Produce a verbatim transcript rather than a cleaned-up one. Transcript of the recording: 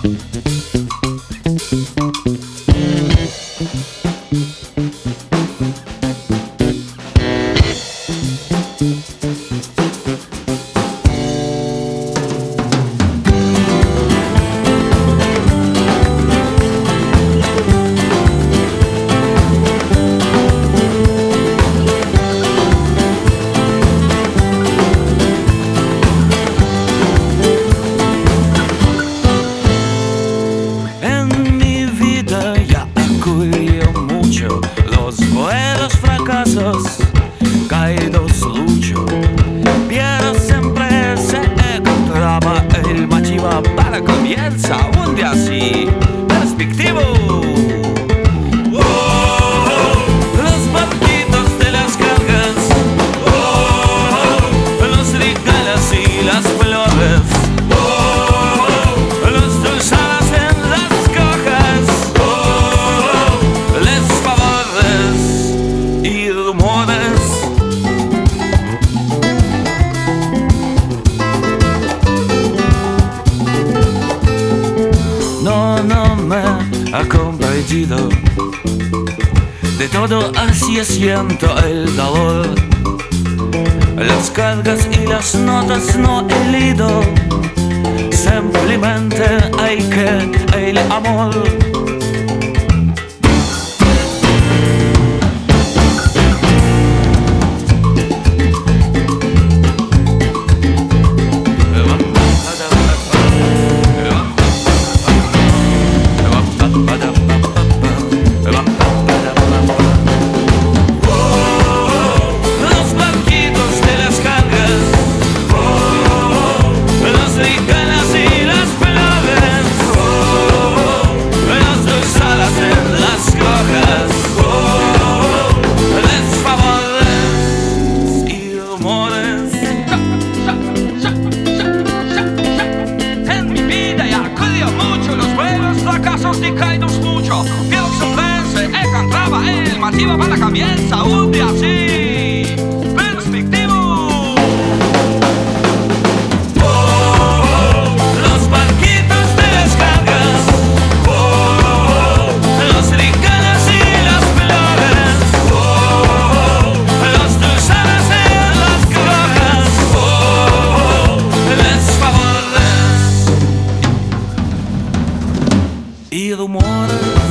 Caídos lucho, pero siempre se encontraba el motivo para comienza un día así perspectivo. Oh, los barquitos de las cargas, oh, los regalos y las flores, oh, los dulzadas en las cojas, oh, les favores y rumores. No, no me ha comprendido. De todo así siento el dolor. Las cargas y las notas no he leído. Simplemente hay que el amor. Y caídos mucho, pero siempre se encontraba el motivo para comienza un día así perspectivo. Oh, los barquitos de las cargas, oh, los regalos y las flores, oh, los dulzadas en las cojas, oh, les favores y rumores.